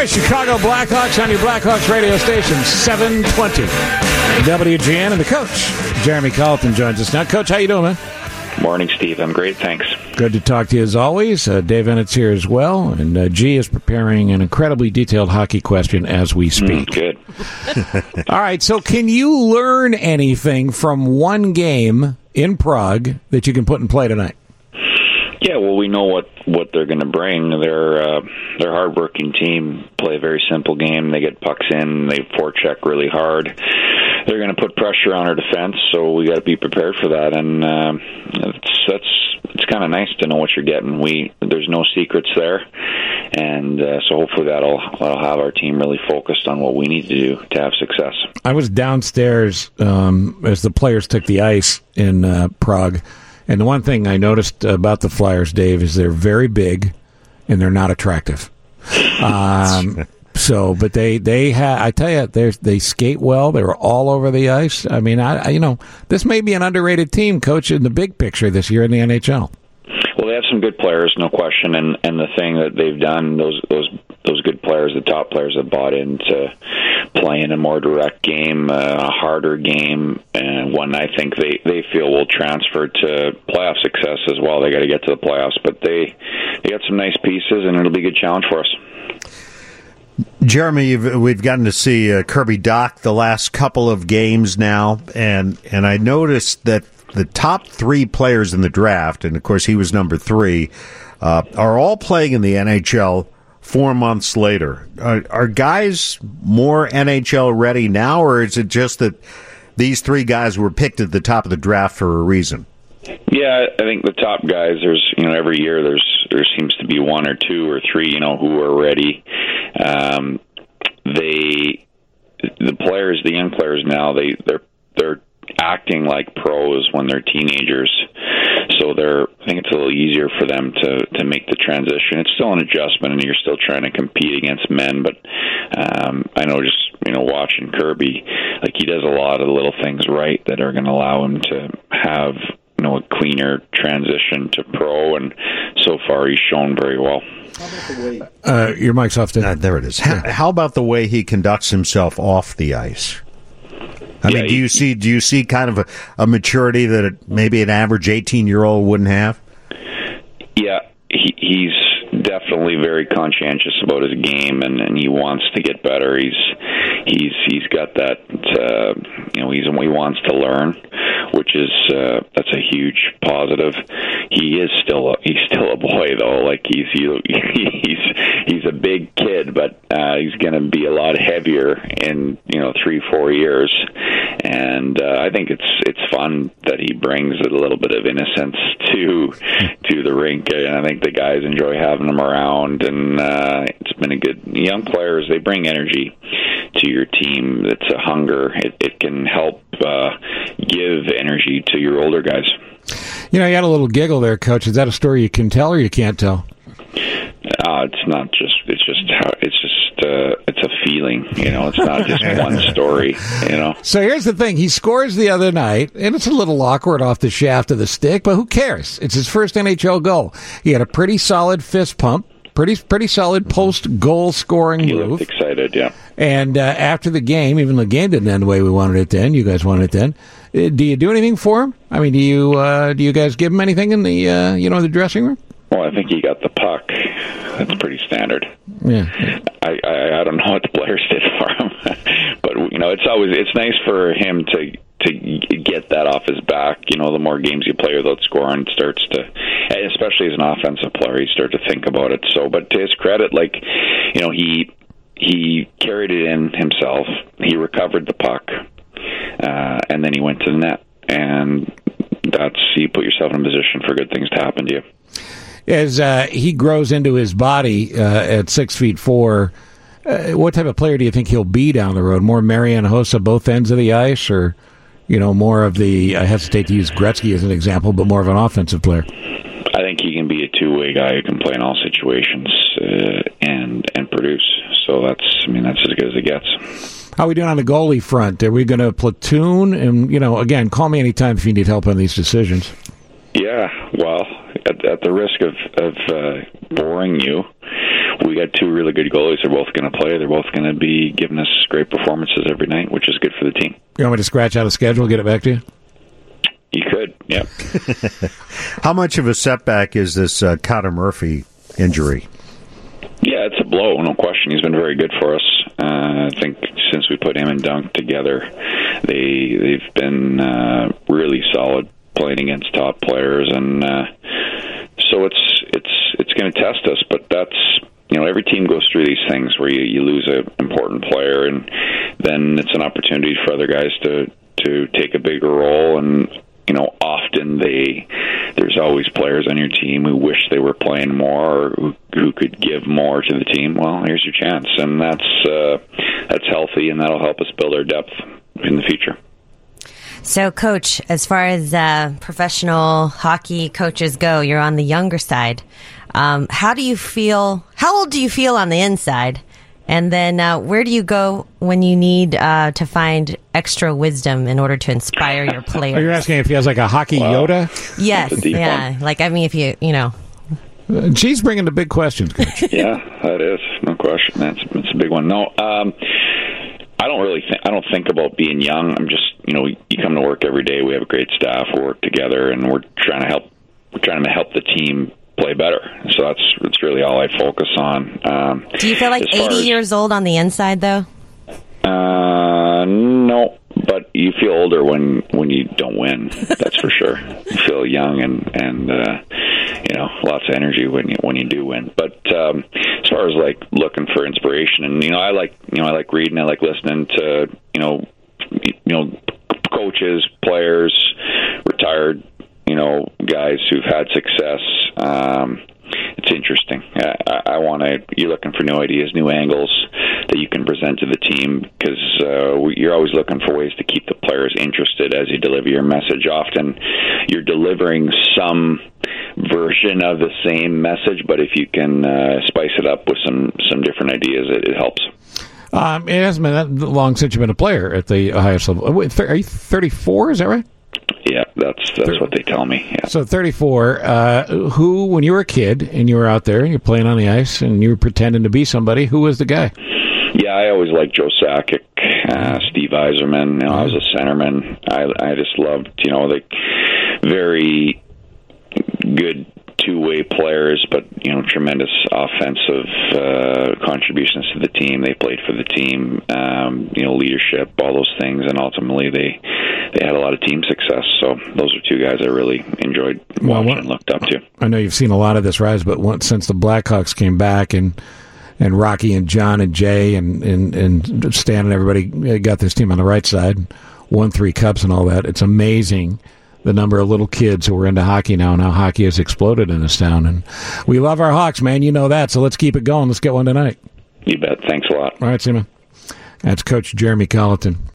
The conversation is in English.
right, Chicago Blackhawks on your Blackhawks radio station, 720. WGN and the coach, Jeremy Colleton, joins us now. Coach, how you doing, man? Morning, Steve. I'm great, thanks. Good to talk to you as always. Dave Ennett's here as well, and G is preparing an incredibly detailed hockey question as we speak. Good. All right, so can you learn anything from one game in Prague that you can put in play tonight? Yeah, well, we know what they're going to bring. They're a hard-working team, play a very simple game. They get pucks in, they forecheck really hard. They're going to put pressure on our defense, so we got to be prepared for that. And it's kind of nice to know what you're getting. There's no secrets there, and so hopefully that'll have our team really focused on what we need to do to have success. I was downstairs as the players took the ice in Prague. And the one thing I noticed about the Flyers, Dave, is they're very big and they're not attractive. But I tell you, they skate well. They were all over the ice. I mean, this may be an underrated team, Coach, in the big picture this year in the NHL. Well, they have some good players, no question. And the thing that they've done, those good players, the top players, have bought into playing a more direct game, a harder game, and one I think they feel will transfer to playoff success as well. They got to get to the playoffs, but they got some nice pieces, and it'll be a good challenge for us. Jeremy, we've gotten to see Kirby Dach the last couple of games now, and I noticed that the top three players in the draft, and of course he was number 3, are all playing in the NHL 4 months later. Are guys more NHL ready now, or is it just that these 3 guys were picked at the top of the draft for a reason? Yeah, I think the top guys, there's every year there seems to be 1 or 2 or 3 who are ready. The young players now, they're acting like pros when they're teenagers, so I think it's a little easier for them to make the transition. It's still an adjustment, and you're still trying to compete against men, but I know just watching Kirby, like, he does a lot of little things right that are going to allow him to have a cleaner transition to pro, and so far he's shown very well. Your mic's off, Dave. There it is. How about the way he conducts himself off the ice? I mean, do you see kind of a maturity that maybe an average 18-year-old wouldn't have? Yeah, he's definitely very conscientious about his game, and he wants to get better. He's got that. He wants to learn, which is that's a huge positive. He's still a boy though. Like he's a big kid, but he's going to be a lot heavier in 3-4 years. And I think it's fun that he brings a little bit of innocence to the rink, and I think the guys enjoy having him around. And it's been a good young players. They bring energy to your team. It's a hunger. It can help give energy to your older guys. You had a little giggle there, Coach. Is that a story you can tell or you can't tell? It's not just. It's a feeling. It's not just one story. So here's the thing: he scores the other night, and it's a little awkward off the shaft of the stick, but who cares? It's his first NHL goal. He had a pretty solid fist pump. Pretty solid post-goal scoring move. He looked excited, yeah. And after the game, even the game didn't end the way we wanted it to end. You guys wanted it to end. Do you do anything for him? I mean, do you guys give him anything in the the dressing room? Well, I think he got the puck. That's pretty standard. Yeah. I don't know what the players did for him, but it's nice for him to get that off his back. The more games you play without scoring, starts to, especially as an offensive player, you start to think about it. So, but to his credit, he carried it in himself. He recovered the puck, and then he went to the net. And you put yourself in a position for good things to happen to you. As he grows into his body at 6'4", what type of player do you think he'll be down the road? More Marian Hossa, both ends of the ice, or more of the? I hesitate to use Gretzky as an example, but more of an offensive player. I think he can be a two-way guy who can play in all situations and produce. So that's as good as it gets. How are we doing on the goalie front? Are we going to platoon? And again, call me anytime if you need help on these decisions. Yeah, well, at the risk of boring you, we got two really good goalies. They're both going to play. They're both going to be giving us great performances every night, which is good for the team. You want me to scratch out a schedule, get it back to you? You could, yeah. How much of a setback is this Connor Murphy injury? Yeah, it's a blow, no question. He's been very good for us. I think since we put him and Dunk together, they've been really solid playing against top players, and so it's going to test us. But that's, every team goes through these things where you lose an important player, and then it's an opportunity for other guys to take a bigger role. And often there's always players on your team who wish they were playing more, or who could give more to the team. Well, here's your chance, and that's healthy, and that'll help us build our depth in the future. So, Coach, as far as professional hockey coaches go, you're on the younger side. How do you feel? How old do you feel on the inside? And then where do you go when you need to find extra wisdom in order to inspire your players? Oh, you're asking if he has like a hockey Yoda? Yes, yeah. One. Like, I mean, if you know. She's bringing the big questions, Coach. Yeah, that is, no question. That's a big one. No, I don't think about being young. I'm just, you come to work every day. We have a great staff. We work together, and we're trying to help the team play better. So that's really all I focus on. Do you feel like 80 years old on the inside, though? No, but you feel older when you don't win. That's for sure. You feel young and lots of energy when you do win. But as far as like looking for inspiration, and I like reading. I like listening to coaches, players, retired guys who've had success. It's interesting. You're looking for new ideas, new angles that you can present to the team, because you're always looking for ways to keep the players interested as you deliver your message. Often you're delivering some version of the same message, but if you can spice it up with some different ideas, it helps. It hasn't been that long since you've been a player at the highest level. Are you 34? Is that right? Yeah, that's what they tell me. Yeah. So 34, who, when you were a kid and you were out there, you're playing on the ice and you were pretending to be somebody, who was the guy? Yeah, I always liked Joe Sakic, Steve Yzerman. I was a centerman. I just loved, the very good two-way players, but tremendous offensive contributions to the team. They played for the team, leadership, all those things, and ultimately they had a lot of team success. So those are two guys I really enjoyed watching and looked up to. I know you've seen a lot of this rise, but since the Blackhawks came back and Rocky and John and Jay and Stan and everybody got this team on the right side, won 3 cups and all that, it's amazing the number of little kids who are into hockey now and how hockey has exploded in this town. And we love our Hawks, man. You know that. So let's keep it going. Let's get one tonight. You bet. Thanks a lot. All right, Seaman. That's Coach Jeremy Colleton.